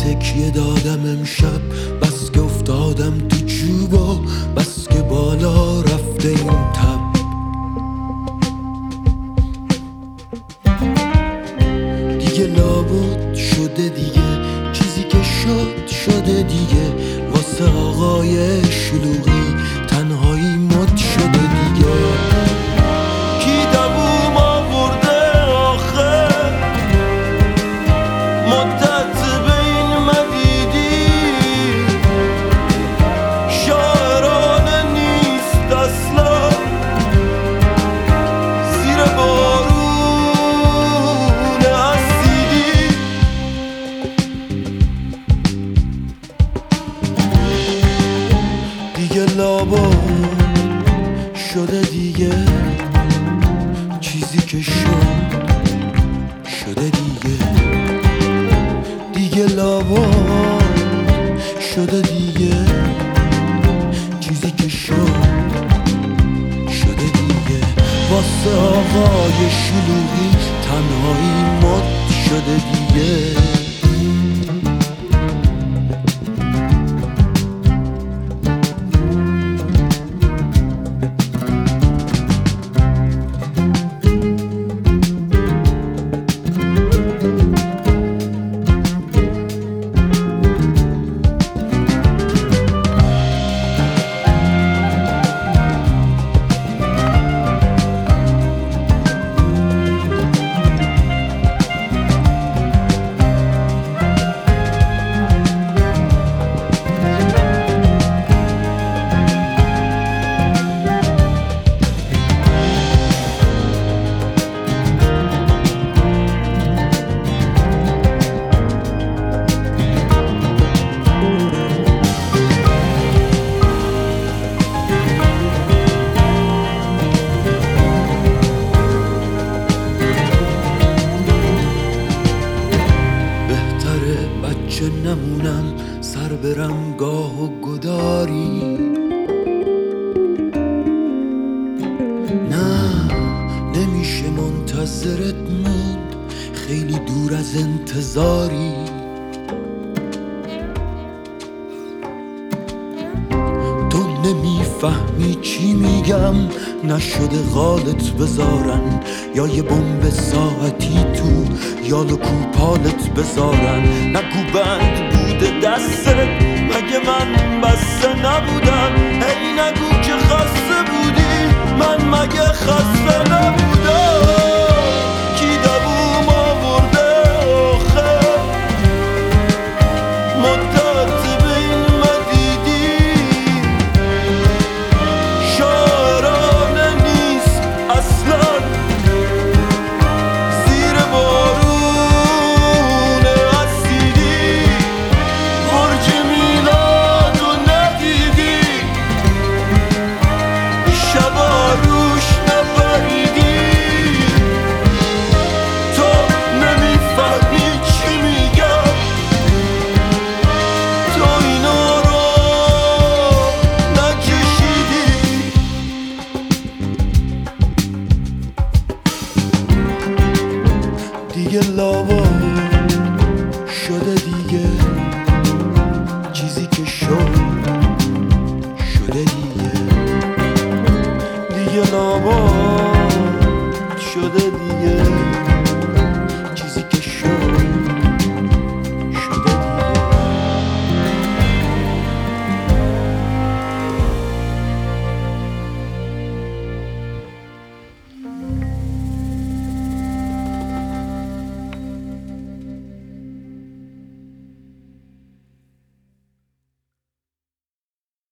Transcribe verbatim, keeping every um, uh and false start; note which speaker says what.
Speaker 1: تکیه دادم امشب، بس که افتادم تو چوبا، بس که بالا رفته این تب. دیگه لابد شده دیگه، چیزی که شد شده دیگه. واسه آقای شلوغی تنهایی مد شده دیگه. کی دووم آورده آخه مدت بین مدیدی، شاعرانه نیست اصلا زیر بارون اسیدی. دیگه لابد شده دیگه، چیزی که شد شده دیگه. دیگه لابد شده دیگه، چیزی که شد شده دیگه. واسه آقای شلوغی تنهایی مد شده دیگه. بچه نمونم، سر برم گاه و گداری. نه نمیشه منتظرت موند، خیلی دور از انتظاری. تو نمیفهمی چی میگم، نشده غالت بذارن یا یه بمب ساعتی تو یال و کوپالت بذارن. نگو بند بوده دستت، مگه من بسته نبودم؟ هی نگو که خسته بودی، من مگه خسته نبودم؟ کی